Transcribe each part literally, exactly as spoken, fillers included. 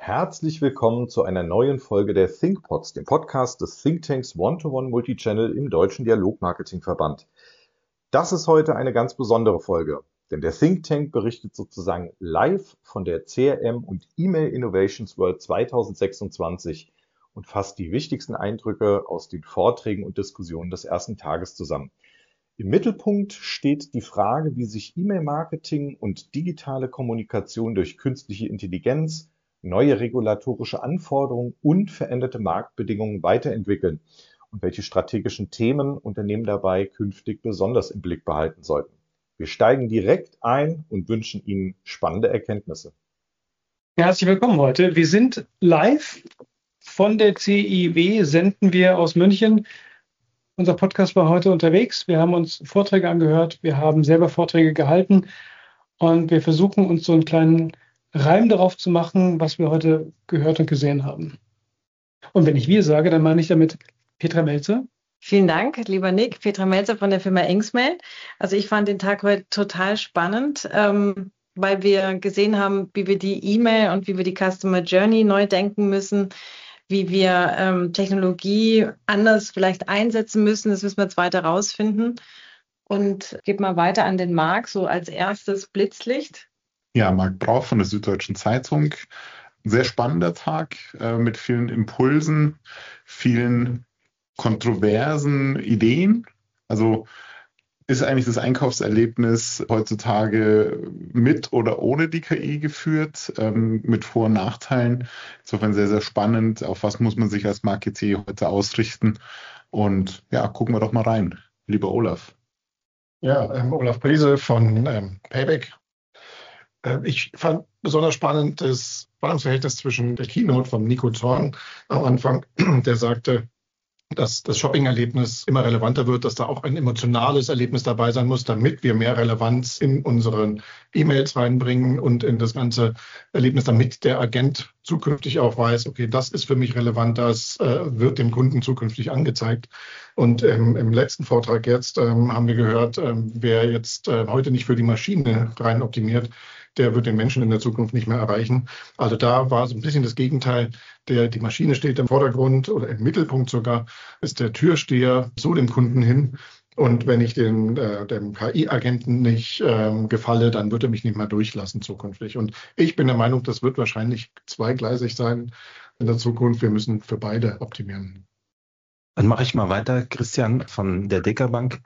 Herzlich willkommen zu einer neuen Folge der ThinkPods, dem Podcast des Thinktanks One-to-One Multichannel im Deutschen Dialogmarketingverband. Das ist heute eine ganz besondere Folge, denn der Think Tank berichtet sozusagen live von der C R M und E-Mail Innovations World zweitausendsechsundzwanzig und fasst die wichtigsten Eindrücke aus den Vorträgen und Diskussionen des ersten Tages zusammen. Im Mittelpunkt steht die Frage, wie sich E-Mail-Marketing und digitale Kommunikation durch künstliche Intelligenz, neue regulatorische Anforderungen und veränderte Marktbedingungen weiterentwickeln und welche strategischen Themen Unternehmen dabei künftig besonders im Blick behalten sollten. Wir steigen direkt ein und wünschen Ihnen spannende Erkenntnisse. Herzlich willkommen heute. Wir sind live von der C I W, senden wir aus München. Unser Podcast war heute unterwegs. Wir haben uns Vorträge angehört, wir haben selber Vorträge gehalten und wir versuchen uns so einen kleinen Reim darauf zu machen, was wir heute gehört und gesehen haben. Und wenn ich wir sage, dann meine ich damit Petra Melzer. Vielen Dank, lieber Nick. Petra Melzer von der Firma Inksmail. Also ich fand den Tag heute total spannend, ähm, weil wir gesehen haben, wie wir die E-Mail und wie wir die Customer Journey neu denken müssen, wie wir ähm, Technologie anders vielleicht einsetzen müssen. Das müssen wir jetzt weiter rausfinden. Und gebe mal weiter an den Marc, so als erstes Blitzlicht. Ja, Marc Brauch von der Süddeutschen Zeitung. Sehr spannender Tag äh, mit vielen Impulsen, vielen kontroversen Ideen. Also ist eigentlich das Einkaufserlebnis heutzutage mit oder ohne die K I geführt, ähm, mit Vor- und Nachteilen. Insofern sehr, sehr spannend. Auf was muss man sich als Marketeer heute ausrichten? Und ja, gucken wir doch mal rein. Lieber Olaf. Ja, ähm, Olaf Priese von ähm, Payback. Äh, ich fand besonders spannend das Spannungsverhältnis zwischen der Keynote von Nico Zorn am Anfang, der sagte, dass das Shopping-Erlebnis immer relevanter wird, dass da auch ein emotionales Erlebnis dabei sein muss, damit wir mehr Relevanz in unseren E-Mails reinbringen und in das ganze Erlebnis, damit der Agent zukünftig auch weiß, okay, das ist für mich relevant, das äh, wird dem Kunden zukünftig angezeigt. Und ähm, im letzten Vortrag jetzt ähm, haben wir gehört, ähm, wer jetzt äh, heute nicht für die Maschine rein optimiert, der wird den Menschen in der Zukunft nicht mehr erreichen. Also da war so ein bisschen das Gegenteil. Der, die Maschine steht im Vordergrund oder im Mittelpunkt sogar, ist der Türsteher zu dem Kunden hin. Und wenn ich den, äh, dem K I-Agenten nicht ähm, gefalle, dann wird er mich nicht mehr durchlassen zukünftig. Und ich bin der Meinung, das wird wahrscheinlich zweigleisig sein in der Zukunft. Wir müssen für beide optimieren. Dann mache ich mal weiter, Christian von der Deka Bank.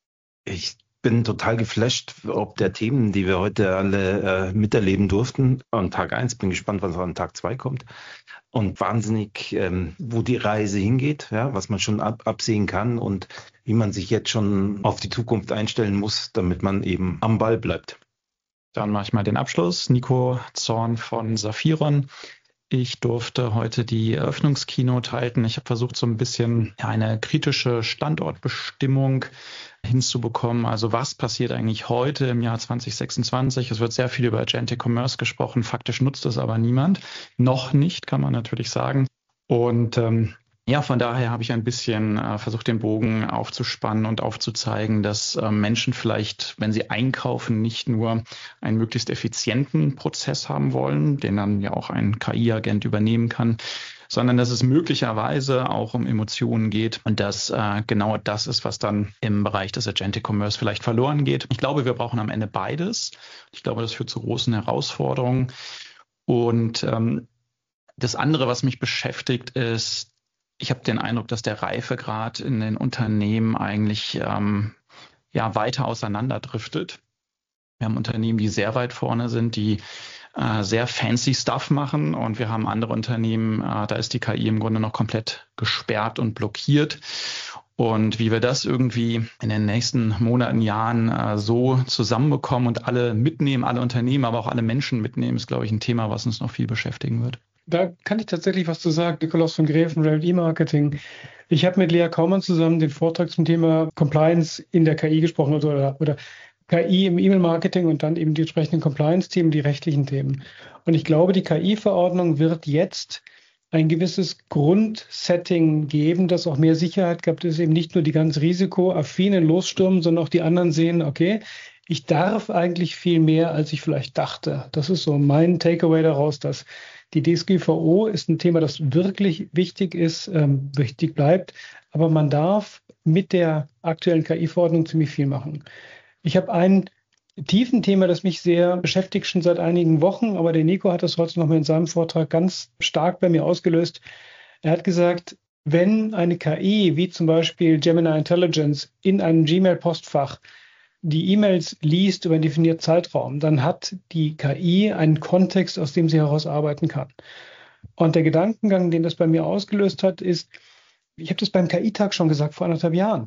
Ich bin total geflasht, ob der Themen, die wir heute alle äh, miterleben durften. An Tag eins bin gespannt, was an Tag zwei kommt. Und wahnsinnig, ähm, wo die Reise hingeht, ja, was man schon ab, absehen kann und wie man sich jetzt schon auf die Zukunft einstellen muss, damit man eben am Ball bleibt. Dann mache ich mal den Abschluss. Nico Zorn von Saphiron. Ich durfte heute die Eröffnungskeynote halten. Ich habe versucht, so ein bisschen eine kritische Standortbestimmung hinzubekommen. Also was passiert eigentlich heute im Jahr zwanzig sechsundzwanzig? Es wird sehr viel über Agentic Commerce gesprochen. Faktisch nutzt es aber niemand. Noch nicht, kann man natürlich sagen. Und ähm, ja, von daher habe ich ein bisschen äh, versucht, den Bogen aufzuspannen und aufzuzeigen, dass äh, Menschen vielleicht, wenn sie einkaufen, nicht nur einen möglichst effizienten Prozess haben wollen, den dann ja auch ein K I-Agent übernehmen kann, sondern dass es möglicherweise auch um Emotionen geht und dass äh, genau das ist, was dann im Bereich des Agentic Commerce vielleicht verloren geht. Ich glaube, wir brauchen am Ende beides. Ich glaube, das führt zu großen Herausforderungen. Und ähm, das andere, was mich beschäftigt, ist, ich habe den Eindruck, dass der Reifegrad in den Unternehmen eigentlich ähm, ja weiter auseinanderdriftet. Wir haben Unternehmen, die sehr weit vorne sind, die äh, sehr fancy Stuff machen, und wir haben andere Unternehmen, äh, da ist die K I im Grunde noch komplett gesperrt und blockiert. Und wie wir das irgendwie in den nächsten Monaten, Jahren äh, so zusammenbekommen und alle mitnehmen, alle Unternehmen, aber auch alle Menschen mitnehmen, ist, glaube ich, ein Thema, was uns noch viel beschäftigen wird. Da kann ich tatsächlich was zu sagen, Nikolaus von Gräfen, Revit E-Marketing. Ich habe mit Lea Kaumann zusammen den Vortrag zum Thema Compliance in der K I gesprochen oder, oder K I im E-Mail-Marketing und dann eben die entsprechenden Compliance-Themen, die rechtlichen Themen. Und ich glaube, die K I-Verordnung wird jetzt ein gewisses Grundsetting geben, das auch mehr Sicherheit gibt, dass eben nicht nur die ganz risikoaffinen losstürmen, sondern auch die anderen sehen, okay, ich darf eigentlich viel mehr, als ich vielleicht dachte. Das ist so mein Takeaway daraus, dass Die D S G V O ist ein Thema, das wirklich wichtig ist, ähm, wichtig bleibt. Aber man darf mit der aktuellen K I-Verordnung ziemlich viel machen. Ich habe ein tiefen Thema, das mich sehr beschäftigt, schon seit einigen Wochen, aber der Nico hat das heute nochmal in seinem Vortrag ganz stark bei mir ausgelöst. Er hat gesagt, wenn eine K I, wie zum Beispiel Gemini Intelligence, in einem Gmail-Postfach die E-Mails liest über einen definierten Zeitraum, dann hat die K I einen Kontext, aus dem sie heraus arbeiten kann. Und der Gedankengang, den das bei mir ausgelöst hat, ist, ich habe das beim K I-Tag schon gesagt, vor anderthalb Jahren.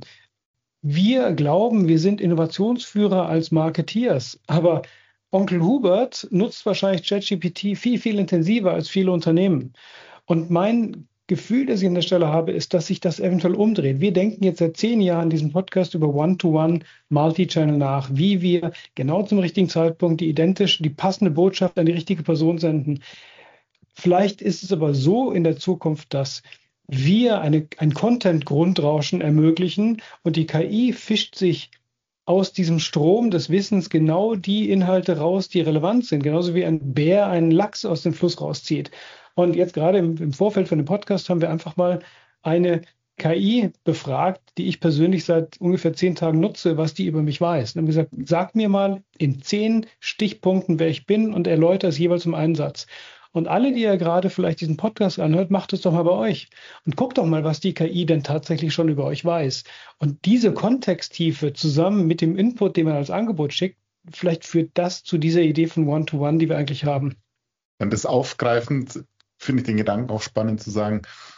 Wir glauben, wir sind Innovationsführer als Marketeers, aber Onkel Hubert nutzt wahrscheinlich ChatGPT viel, viel intensiver als viele Unternehmen. Und mein Gefühl, das ich an der Stelle habe, ist, dass sich das eventuell umdreht. Wir denken jetzt seit zehn Jahren diesen Podcast über One-to-One Multi-Channel nach, wie wir genau zum richtigen Zeitpunkt die identische, die passende Botschaft an die richtige Person senden. Vielleicht ist es aber so in der Zukunft, dass wir eine, ein Content-Grundrauschen ermöglichen und die K I fischt sich aus diesem Strom des Wissens genau die Inhalte raus, die relevant sind, genauso wie ein Bär einen Lachs aus dem Fluss rauszieht. Und jetzt gerade im, im Vorfeld von dem Podcast haben wir einfach mal eine K I befragt, die ich persönlich seit ungefähr zehn Tagen nutze, was die über mich weiß. Und haben gesagt, sag mir mal in zehn Stichpunkten, wer ich bin und erläutere es jeweils um einen Satz. Und alle, die ja gerade vielleicht diesen Podcast anhört, macht es doch mal bei euch und guckt doch mal, was die K I denn tatsächlich schon über euch weiß. Und diese Kontexttiefe zusammen mit dem Input, den man als Angebot schickt, vielleicht führt das zu dieser Idee von One-to-One, die wir eigentlich haben. Und das aufgreifend finde ich den Gedanken auch spannend zu sagen,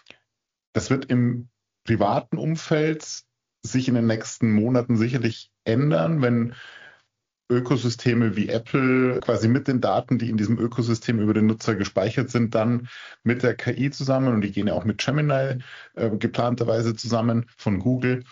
das wird im privaten Umfeld sich in den nächsten Monaten sicherlich ändern, wenn Ökosysteme wie Apple quasi mit den Daten, die in diesem Ökosystem über den Nutzer gespeichert sind, dann mit der K I zusammen, und die gehen ja auch mit Gemini äh, geplanterweise zusammen von Google.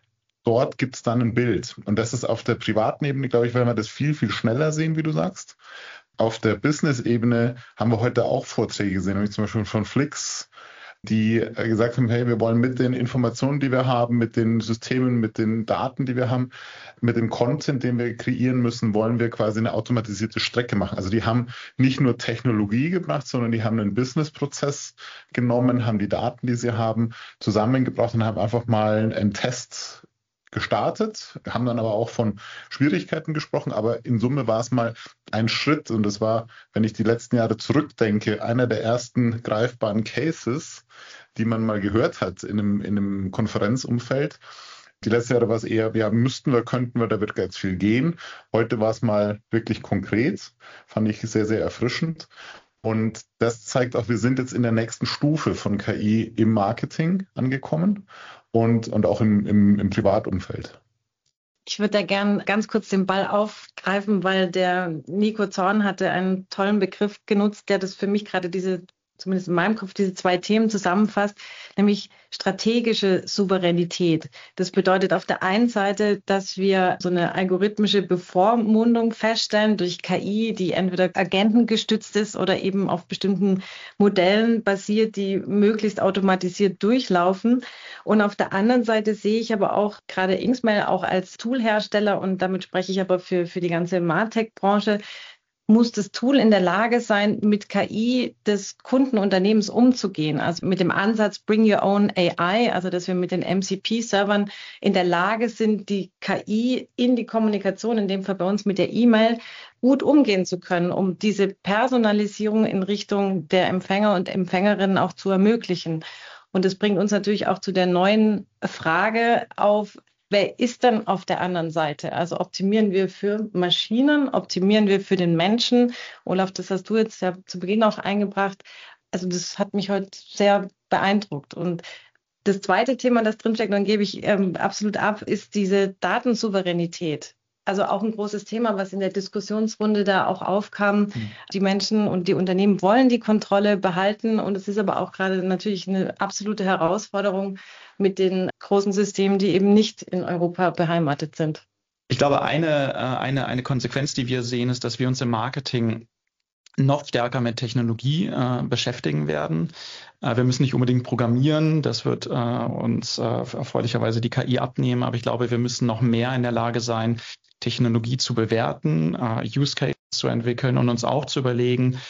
Dort gibt es dann ein Bild. Und das ist auf der privaten Ebene, glaube ich, weil wir das viel, viel schneller sehen, wie du sagst. Auf der Business-Ebene haben wir heute auch Vorträge gesehen, nämlich zum Beispiel von Flix, die gesagt haben, hey, wir wollen mit den Informationen, die wir haben, mit den Systemen, mit den Daten, die wir haben, mit dem Content, den wir kreieren müssen, wollen wir quasi eine automatisierte Strecke machen. Also die haben nicht nur Technologie gebracht, sondern die haben einen Business-Prozess genommen, haben die Daten, die sie haben, zusammengebracht und haben einfach mal einen Test gestartet, haben dann aber auch von Schwierigkeiten gesprochen, aber in Summe war es mal ein Schritt, und das war, wenn ich die letzten Jahre zurückdenke, einer der ersten greifbaren Cases, die man mal gehört hat in einem, in einem Konferenzumfeld. Die letzten Jahre war es eher, ja, müssten wir, könnten wir, da wird ganz viel gehen. Heute war es mal wirklich konkret, fand ich sehr, sehr erfrischend. Und das zeigt auch, wir sind jetzt in der nächsten Stufe von K I im Marketing angekommen und, und auch im, im, im Privatumfeld. Ich würde da gern ganz kurz den Ball aufgreifen, weil der Nico Zorn hatte einen tollen Begriff genutzt, der das für mich gerade diese, zumindest in meinem Kopf, diese zwei Themen zusammenfasst, nämlich strategische Souveränität. Das bedeutet auf der einen Seite, dass wir so eine algorithmische Bevormundung feststellen durch K I, die entweder agentengestützt ist oder eben auf bestimmten Modellen basiert, die möglichst automatisiert durchlaufen. Und auf der anderen Seite sehe ich aber auch gerade Inksmail auch als Toolhersteller, und damit spreche ich aber für, für die ganze Martech-Branche, muss das Tool in der Lage sein, mit K I des Kundenunternehmens umzugehen. Also mit dem Ansatz Bring Your Own A I, also dass wir mit den M C P-Servern in der Lage sind, die K I in die Kommunikation, in dem Fall bei uns mit der E-Mail, gut umgehen zu können, um diese Personalisierung in Richtung der Empfänger und Empfängerinnen auch zu ermöglichen. Und das bringt uns natürlich auch zu der neuen Frage auf, wer ist denn auf der anderen Seite? Also optimieren wir für Maschinen, optimieren wir für den Menschen? Olaf, das hast du jetzt ja zu Beginn auch eingebracht. Also das hat mich heute sehr beeindruckt. Und das zweite Thema, das drinsteckt, dann gebe ich ähm, absolut ab, ist diese Datensouveränität. Also auch ein großes Thema, was in der Diskussionsrunde da auch aufkam. Mhm. Die Menschen und die Unternehmen wollen die Kontrolle behalten. Und es ist aber auch gerade natürlich eine absolute Herausforderung mit den großen Systemen, die eben nicht in Europa beheimatet sind. Ich glaube, eine, eine, eine Konsequenz, die wir sehen, ist, dass wir uns im Marketing noch stärker mit Technologie äh, beschäftigen werden. Äh, wir müssen nicht unbedingt programmieren, das wird äh, uns äh, erfreulicherweise die K I abnehmen, aber ich glaube, wir müssen noch mehr in der Lage sein, Technologie zu bewerten, äh, Use Cases zu entwickeln und uns auch zu überlegen,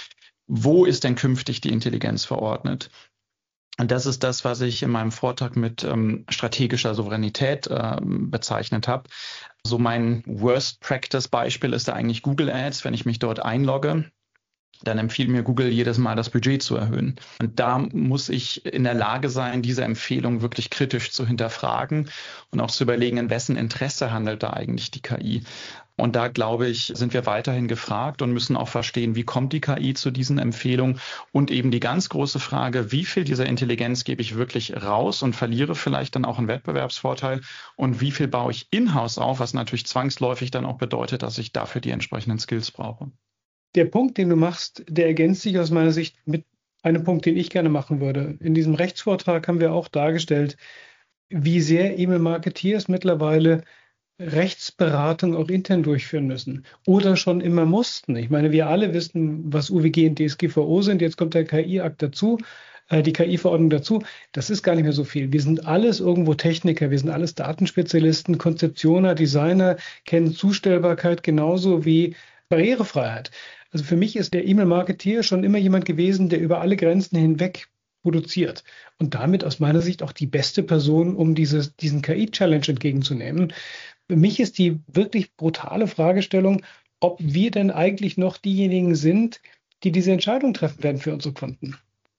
wo ist denn künftig die Intelligenz verordnet? Und das ist das, was ich in meinem Vortrag mit ähm, strategischer Souveränität äh, bezeichnet habe. So mein Worst-Practice-Beispiel ist da eigentlich Google Ads. Wenn ich mich dort einlogge, dann empfiehlt mir Google jedes Mal, das Budget zu erhöhen. Und da muss ich in der Lage sein, diese Empfehlung wirklich kritisch zu hinterfragen und auch zu überlegen, in wessen Interesse handelt da eigentlich die K I. Und da, glaube ich, sind wir weiterhin gefragt und müssen auch verstehen, wie kommt die K I zu diesen Empfehlungen und eben die ganz große Frage, wie viel dieser Intelligenz gebe ich wirklich raus und verliere vielleicht dann auch einen Wettbewerbsvorteil und wie viel baue ich in-house auf, was natürlich zwangsläufig dann auch bedeutet, dass ich dafür die entsprechenden Skills brauche. Der Punkt, den du machst, der ergänzt sich aus meiner Sicht mit einem Punkt, den ich gerne machen würde. In diesem Rechtsvortrag haben wir auch dargestellt, wie sehr E-Mail-Marketeers mittlerweile Rechtsberatung auch intern durchführen müssen oder schon immer mussten. Ich meine, wir alle wissen, was U W G und D S G V O sind. Jetzt kommt der K I-Akt dazu, äh, die K I-Verordnung dazu. Das ist gar nicht mehr so viel. Wir sind alles irgendwo Techniker, wir sind alles Datenspezialisten, Konzeptioner, Designer, kennen Zustellbarkeit genauso wie Barrierefreiheit. Also für mich ist der E-Mail-Marketeer schon immer jemand gewesen, der über alle Grenzen hinweg produziert und damit aus meiner Sicht auch die beste Person, um dieses, diesen K I-Challenge entgegenzunehmen. Für mich ist die wirklich brutale Fragestellung, ob wir denn eigentlich noch diejenigen sind, die diese Entscheidung treffen werden für unsere Kunden.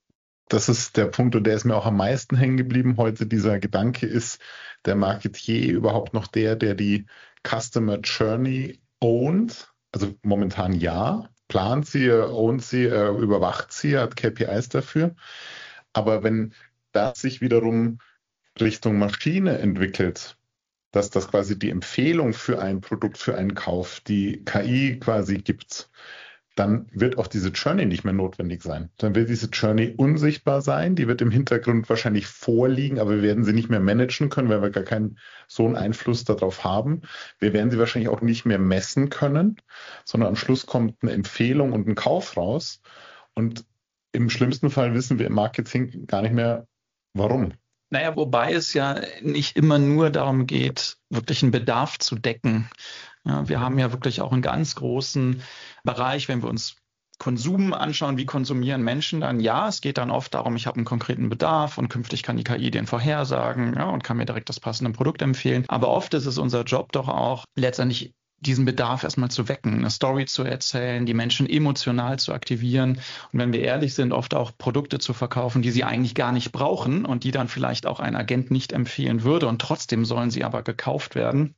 Das ist der Punkt, und der ist mir auch am meisten hängen geblieben heute. Dieser Gedanke, ist der Marketier überhaupt noch der, der die Customer Journey ownt? Also momentan ja, plant sie, ownt sie, überwacht sie, hat K P Is dafür. Aber wenn das sich wiederum Richtung Maschine entwickelt, dass das quasi die Empfehlung für ein Produkt, für einen Kauf, die K I quasi gibt, dann wird auch diese Journey nicht mehr notwendig sein. Dann wird diese Journey unsichtbar sein, die wird im Hintergrund wahrscheinlich vorliegen, aber wir werden sie nicht mehr managen können, weil wir gar keinen so einen Einfluss darauf haben. Wir werden sie wahrscheinlich auch nicht mehr messen können, sondern am Schluss kommt eine Empfehlung und ein Kauf raus. Und im schlimmsten Fall wissen wir im Marketing gar nicht mehr, warum. Naja, wobei es ja nicht immer nur darum geht, wirklich einen Bedarf zu decken. Ja, wir haben ja wirklich auch einen ganz großen Bereich, wenn wir uns Konsum anschauen, wie konsumieren Menschen dann? Ja, es geht dann oft darum, ich habe einen konkreten Bedarf und künftig kann die K I den vorhersagen, ja, und kann mir direkt das passende Produkt empfehlen. Aber oft ist es unser Job doch auch, letztendlich diesen Bedarf erstmal zu wecken, eine Story zu erzählen, die Menschen emotional zu aktivieren und wenn wir ehrlich sind, oft auch Produkte zu verkaufen, die sie eigentlich gar nicht brauchen und die dann vielleicht auch ein Agent nicht empfehlen würde und trotzdem sollen sie aber gekauft werden.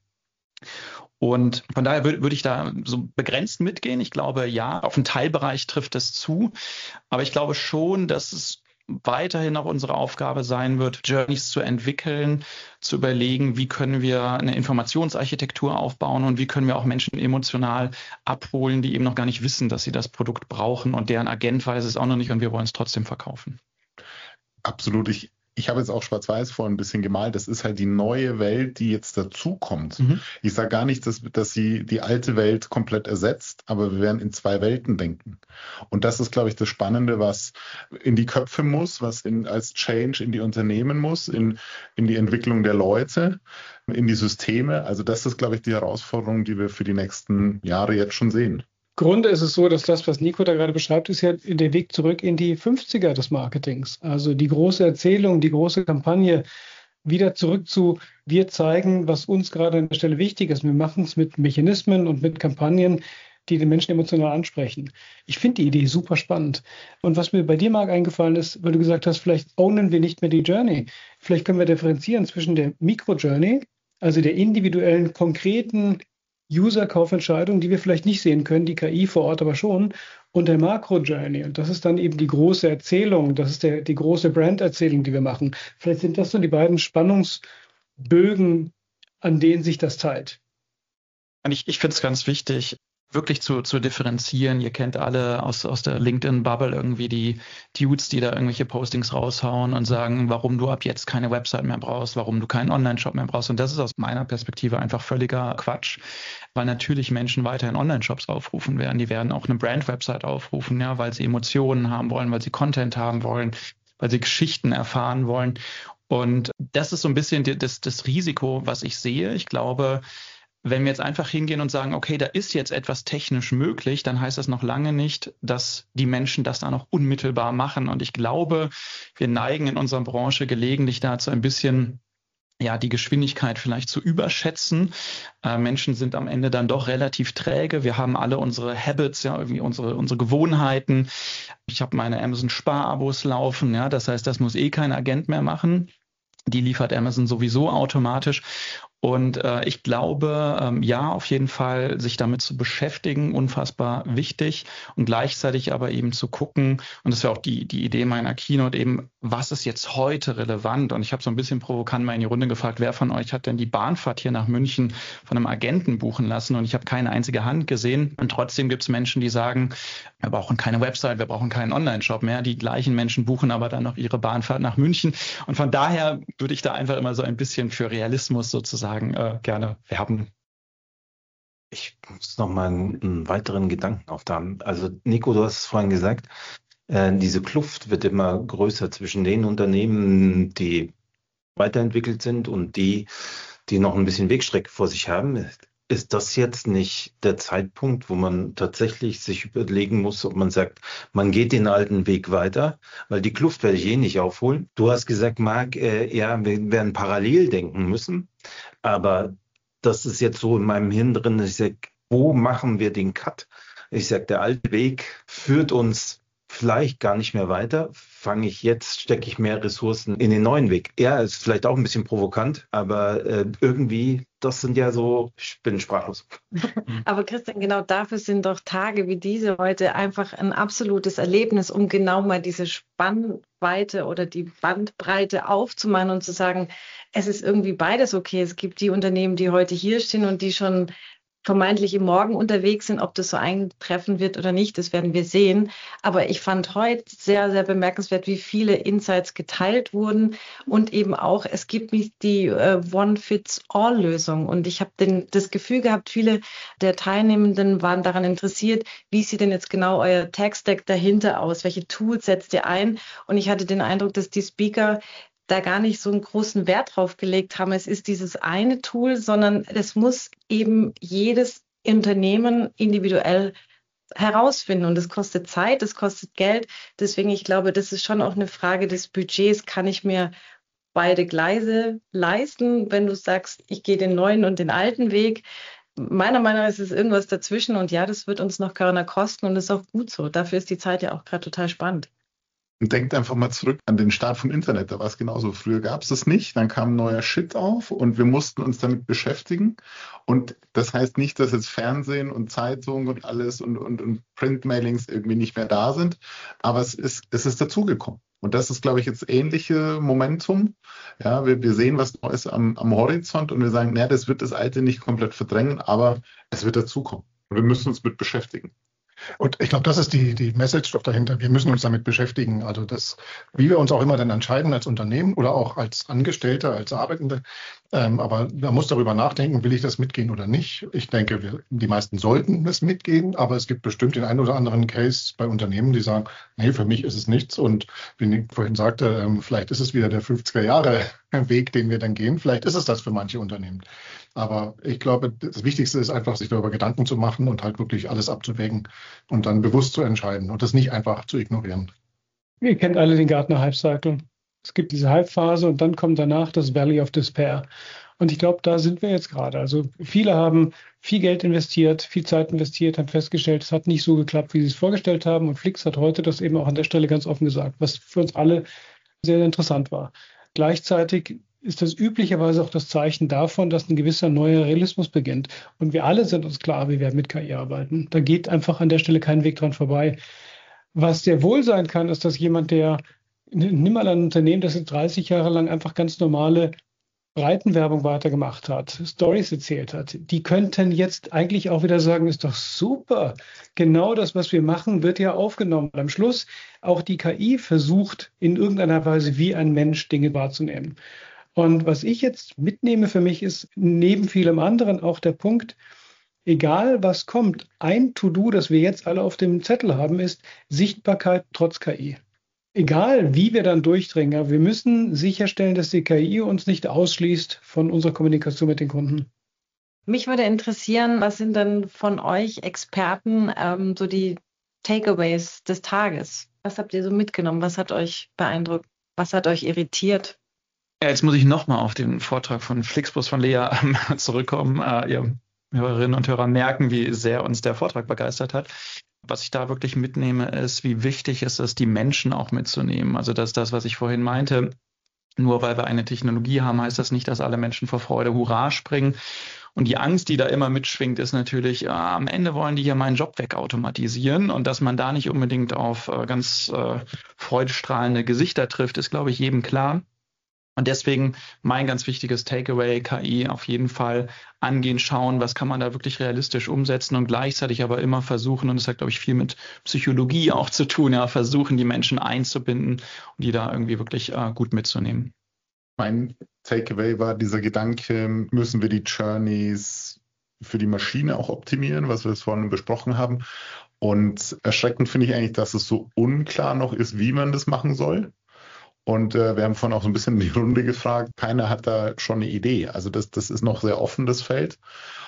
Und von daher würde, würde ich da so begrenzt mitgehen. Ich glaube, ja, auf einen Teilbereich trifft es zu, aber ich glaube schon, dass es weiterhin auch unsere Aufgabe sein wird, Journeys zu entwickeln, zu überlegen, wie können wir eine Informationsarchitektur aufbauen und wie können wir auch Menschen emotional abholen, die eben noch gar nicht wissen, dass sie das Produkt brauchen und deren Agent weiß es auch noch nicht und wir wollen es trotzdem verkaufen. Absolut. Ich Ich habe jetzt auch schwarz-weiß vorhin ein bisschen gemalt. Das ist halt die neue Welt, die jetzt dazukommt. Mhm. Ich sage gar nicht, dass, dass sie die alte Welt komplett ersetzt, aber wir werden in zwei Welten denken. Und das ist, glaube ich, das Spannende, was in die Köpfe muss, was in, als Change in die Unternehmen muss, in, in die Entwicklung der Leute, in die Systeme. Also das ist, glaube ich, die Herausforderung, die wir für die nächsten Jahre jetzt schon sehen. Im Grunde ist es so, dass das, was Nico da gerade beschreibt, ist ja der Weg zurück in die fünfziger des Marketings. Also die große Erzählung, die große Kampagne, wieder zurück zu, wir zeigen, was uns gerade an der Stelle wichtig ist. Wir machen es mit Mechanismen und mit Kampagnen, die den Menschen emotional ansprechen. Ich finde die Idee super spannend. Und was mir bei dir, Marc, eingefallen ist, weil du gesagt hast, vielleicht ownen wir nicht mehr die Journey. Vielleicht können wir differenzieren zwischen der Mikro-Journey, also der individuellen, konkreten User-Kaufentscheidung, die wir vielleicht nicht sehen können, die K I vor Ort aber schon, und der Makro-Journey. Und das ist dann eben die große Erzählung, das ist der, die große Brand-Erzählung, die wir machen. Vielleicht sind das so die beiden Spannungsbögen, an denen sich das teilt. Ich, ich finde es ganz wichtig, wirklich zu, zu differenzieren. Ihr kennt alle aus, aus der LinkedIn-Bubble irgendwie die Dudes, die da irgendwelche Postings raushauen und sagen, warum du ab jetzt keine Website mehr brauchst, warum du keinen Online-Shop mehr brauchst. Und das ist aus meiner Perspektive einfach völliger Quatsch, weil natürlich Menschen weiterhin Online-Shops aufrufen werden. Die werden auch eine Brand-Website aufrufen, ja, weil sie Emotionen haben wollen, weil sie Content haben wollen, weil sie Geschichten erfahren wollen. Und das ist so ein bisschen das, das Risiko, was ich sehe. Ich glaube, wenn wir jetzt einfach hingehen und sagen, okay, da ist jetzt etwas technisch möglich, dann heißt das noch lange nicht, dass die Menschen das dann auch unmittelbar machen. Und ich glaube, wir neigen in unserer Branche gelegentlich dazu ein bisschen, ja, die Geschwindigkeit vielleicht zu überschätzen. Äh, Menschen sind am Ende dann doch relativ träge. Wir haben alle unsere Habits, ja, irgendwie unsere, unsere Gewohnheiten. Ich habe meine Amazon-Sparabos laufen, ja, das heißt, das muss eh kein Agent mehr machen. Die liefert Amazon sowieso automatisch. Und äh, ich glaube, ähm, ja, auf jeden Fall sich damit zu beschäftigen, unfassbar wichtig und gleichzeitig aber eben zu gucken, und das wäre auch die, die Idee meiner Keynote eben, was ist jetzt heute relevant? Und ich habe so ein bisschen provokant mal in die Runde gefragt, wer von euch hat denn die Bahnfahrt hier nach München von einem Agenten buchen lassen? Und ich habe keine einzige Hand gesehen. Und trotzdem gibt es Menschen, die sagen, wir brauchen keine Website, wir brauchen keinen Online-Shop mehr. Die gleichen Menschen buchen aber dann noch ihre Bahnfahrt nach München. Und von daher würde ich da einfach immer so ein bisschen für Realismus sozusagen äh, gerne werben. Ich muss noch mal einen, einen weiteren Gedanken aufnehmen. Also Nico, du hast es vorhin gesagt, äh, diese Kluft wird immer größer zwischen den Unternehmen, die weiterentwickelt sind und die, die noch ein bisschen Wegstrecke vor sich haben. Ist das jetzt nicht der Zeitpunkt, wo man tatsächlich sich überlegen muss, ob man sagt, man geht den alten Weg weiter, weil die Kluft werde ich eh nicht aufholen. Du hast gesagt, Marc, äh, ja, wir werden parallel denken müssen, aber das ist jetzt so in meinem Hirn drin, ich sage, wo machen wir den Cut? Ich sage, der alte Weg führt uns vielleicht gar nicht mehr weiter. Fange ich jetzt, stecke ich mehr Ressourcen in den neuen Weg. Ja, ist vielleicht auch ein bisschen provokant, aber äh, irgendwie, das sind ja so, ich bin sprachlos. Aber Christian, genau dafür sind doch Tage wie diese heute einfach ein absolutes Erlebnis, um genau mal diese Spannweite oder die Bandbreite aufzumachen und zu sagen, es ist irgendwie beides okay. Es gibt die Unternehmen, die heute hier stehen und die schon vermeintlich im Morgen unterwegs sind. Ob das so eintreffen wird oder nicht, das werden wir sehen. Aber ich fand heute sehr, sehr bemerkenswert, wie viele Insights geteilt wurden und eben auch, es gibt nicht die äh, One-Fits-All-Lösung. Und ich habe das Gefühl gehabt, viele der Teilnehmenden waren daran interessiert, wie sieht denn jetzt genau euer Tech-Stack dahinter aus? Welche Tools setzt ihr ein? Und ich hatte den Eindruck, dass die Speaker da gar nicht so einen großen Wert drauf gelegt haben, es ist dieses eine Tool, sondern es muss eben jedes Unternehmen individuell herausfinden. Und es kostet Zeit, es kostet Geld. Deswegen, ich glaube, das ist schon auch eine Frage des Budgets. Kann ich mir beide Gleise leisten, wenn du sagst, ich gehe den neuen und den alten Weg? Meiner Meinung nach ist es irgendwas dazwischen. Und ja, das wird uns noch Körner kosten und das ist auch gut so. Dafür ist die Zeit ja auch gerade total spannend. Und denkt einfach mal zurück an den Start vom Internet. Da war es genauso. Früher gab es das nicht. Dann kam neuer Shit auf und wir mussten uns damit beschäftigen. Und das heißt nicht, dass jetzt Fernsehen und Zeitung und alles und, und, und Printmailings irgendwie nicht mehr da sind. Aber es ist, es ist dazugekommen. Und das ist, glaube ich, jetzt ähnliche Momentum. Ja, wir, wir sehen was Neues am, am Horizont und wir sagen, naja, das wird das Alte nicht komplett verdrängen, aber es wird dazukommen. Und wir müssen uns mit beschäftigen. Und ich glaube, das ist die, die Message doch dahinter. Wir müssen uns damit beschäftigen. Also das, wie wir uns auch immer dann entscheiden als Unternehmen oder auch als Angestellte, als Arbeitende. Ähm, aber man muss darüber nachdenken, will ich das mitgehen oder nicht. Ich denke, wir, die meisten sollten es mitgehen, aber es gibt bestimmt den einen oder anderen Case bei Unternehmen, die sagen, nee, für mich ist es nichts. Und wie Nick vorhin sagte, ähm, vielleicht ist es wieder der fünfziger Jahre Weg, den wir dann gehen. Vielleicht ist es das für manche Unternehmen. Aber ich glaube, das Wichtigste ist einfach, sich darüber Gedanken zu machen und halt wirklich alles abzuwägen und dann bewusst zu entscheiden und das nicht einfach zu ignorieren. Ihr kennt alle den Gartner Hype Cycle. Es gibt diese Hype-Phase und dann kommt danach das Valley of Despair. Und ich glaube, da sind wir jetzt gerade. Also viele haben viel Geld investiert, viel Zeit investiert, haben festgestellt, es hat nicht so geklappt, wie sie es vorgestellt haben. Und Flix hat heute das eben auch an der Stelle ganz offen gesagt, was für uns alle sehr, sehr interessant war. Gleichzeitig ist das üblicherweise auch das Zeichen davon, dass ein gewisser neuer Realismus beginnt. Und wir alle sind uns klar, wir werden mit K I arbeiten. Da geht einfach an der Stelle kein Weg dran vorbei. Was sehr wohl sein kann, ist, dass jemand, der, nimm mal ein Unternehmen, das jetzt dreißig Jahre lang einfach ganz normale Breitenwerbung weitergemacht hat, Stories erzählt hat, die könnten jetzt eigentlich auch wieder sagen, ist doch super. Genau das, was wir machen, wird ja aufgenommen. Und am Schluss auch die K I versucht in irgendeiner Weise wie ein Mensch Dinge wahrzunehmen. Und was ich jetzt mitnehme für mich ist neben vielem anderen auch der Punkt, egal was kommt, ein To-Do, das wir jetzt alle auf dem Zettel haben, ist Sichtbarkeit trotz K I. Egal, wie wir dann durchdringen, aber wir müssen sicherstellen, dass die K I uns nicht ausschließt von unserer Kommunikation mit den Kunden. Mich würde interessieren, was sind denn von euch Experten ähm, so die Takeaways des Tages? Was habt ihr so mitgenommen? Was hat euch beeindruckt? Was hat euch irritiert? Ja, jetzt muss ich nochmal auf den Vortrag von Flixbus von Lea ähm, zurückkommen. Äh, ihr Hörerinnen und Hörer merken, wie sehr uns der Vortrag begeistert hat. Was ich da wirklich mitnehme, ist, wie wichtig es ist, die Menschen auch mitzunehmen. Also das ist das, was ich vorhin meinte. Nur weil wir eine Technologie haben, heißt das nicht, dass alle Menschen vor Freude Hurra springen. Und die Angst, die da immer mitschwingt, ist natürlich, äh, am Ende wollen die hier meinen Job wegautomatisieren. Und dass man da nicht unbedingt auf äh, ganz äh, freudestrahlende Gesichter trifft, ist, glaube ich, jedem klar. Und deswegen mein ganz wichtiges Takeaway, K I auf jeden Fall angehen, schauen, was kann man da wirklich realistisch umsetzen und gleichzeitig aber immer versuchen, und das hat, glaube ich, viel mit Psychologie auch zu tun, ja, versuchen, die Menschen einzubinden und die da irgendwie wirklich äh, gut mitzunehmen. Mein Takeaway war dieser Gedanke, müssen wir die Journeys für die Maschine auch optimieren, was wir jetzt vorhin besprochen haben. Und erschreckend finde ich eigentlich, dass es so unklar noch ist, wie man das machen soll. Und äh, wir haben vorhin auch so ein bisschen in die Runde gefragt, keiner hat da schon eine Idee. Also das, das ist noch sehr offen, das Feld.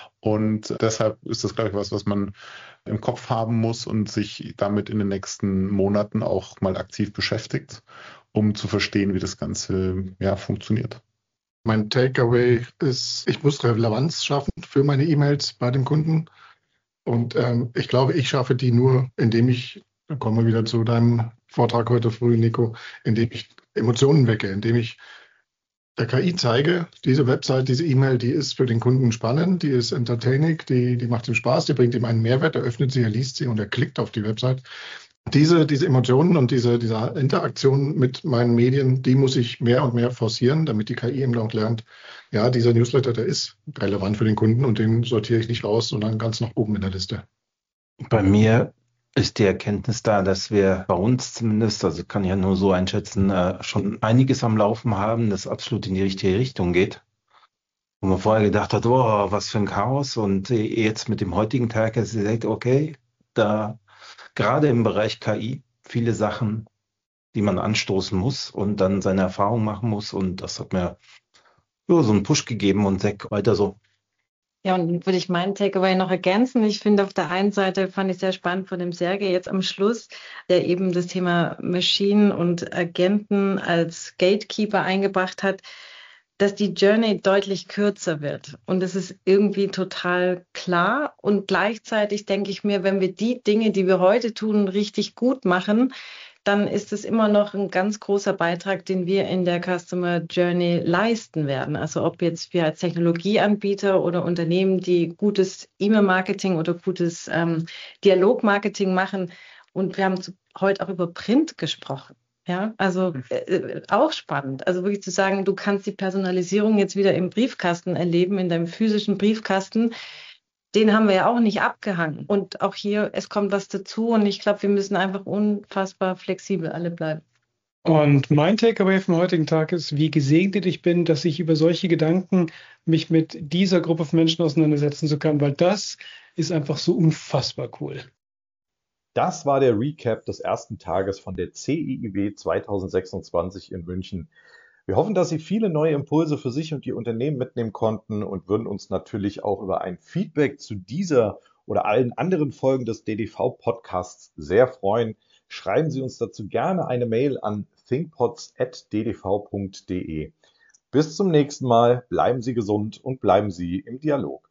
Und deshalb ist das, glaube ich, was, was man im Kopf haben muss und sich damit in den nächsten Monaten auch mal aktiv beschäftigt, um zu verstehen, wie das Ganze ja, funktioniert. Mein Takeaway ist, ich muss Relevanz schaffen für meine E-Mails bei dem Kunden. Und ähm, ich glaube, ich schaffe die nur, indem ich, dann kommen wir wieder zu deinem Vortrag heute früh, Nico, indem ich Emotionen wecke, indem ich der K I zeige, diese Website, diese E-Mail, die ist für den Kunden spannend, die ist entertaining, die, die macht ihm Spaß, die bringt ihm einen Mehrwert, er öffnet sie, er liest sie und er klickt auf die Website. Diese, diese Emotionen und diese, diese Interaktion mit meinen Medien, die muss ich mehr und mehr forcieren, damit die K I eben auch lernt, ja, dieser Newsletter, der ist relevant für den Kunden und den sortiere ich nicht raus, sondern ganz nach oben in der Liste. Bei mir ist die Erkenntnis da, dass wir bei uns zumindest, also kann ich ja nur so einschätzen, äh, schon einiges am Laufen haben, das absolut in die richtige Richtung geht. Wo man vorher gedacht hat, oh, was für ein Chaos. Und äh, jetzt mit dem heutigen Tag ist es gesagt, okay, da gerade im Bereich K I viele Sachen, die man anstoßen muss und dann seine Erfahrung machen muss. Und das hat mir ja, so einen Push gegeben und sagt, weiter so. Ja, und dann würde ich meinen Takeaway noch ergänzen. Ich finde, auf der einen Seite fand ich sehr spannend von dem Sergej jetzt am Schluss, der eben das Thema Maschinen und Agenten als Gatekeeper eingebracht hat, dass die Journey deutlich kürzer wird. Und das ist irgendwie total klar. Und gleichzeitig denke ich mir, wenn wir die Dinge, die wir heute tun, richtig gut machen, dann ist es immer noch ein ganz großer Beitrag, den wir in der Customer Journey leisten werden. Also ob jetzt wir als Technologieanbieter oder Unternehmen, die gutes E-Mail-Marketing oder gutes ähm, Dialog-Marketing machen. Und wir haben heute auch über Print gesprochen. Ja, also äh, auch spannend. Also wirklich zu sagen, du kannst die Personalisierung jetzt wieder im Briefkasten erleben, in deinem physischen Briefkasten. Den haben wir ja auch nicht abgehangen. Und auch hier, es kommt was dazu. Und ich glaube, wir müssen einfach unfassbar flexibel alle bleiben. Und mein Takeaway vom heutigen Tag ist, wie gesegnet ich bin, dass ich über solche Gedanken mich mit dieser Gruppe von Menschen auseinandersetzen zu kann, weil das ist einfach so unfassbar cool. Das war der Recap des ersten Tages von der C I I W zweitausendsechsundzwanzig in München. Wir hoffen, dass Sie viele neue Impulse für sich und Ihr Unternehmen mitnehmen konnten und würden uns natürlich auch über ein Feedback zu dieser oder allen anderen Folgen des D D V-Podcasts sehr freuen. Schreiben Sie uns dazu gerne eine Mail an thinkpods at d d v punkt d e. Bis zum nächsten Mal, bleiben Sie gesund und bleiben Sie im Dialog.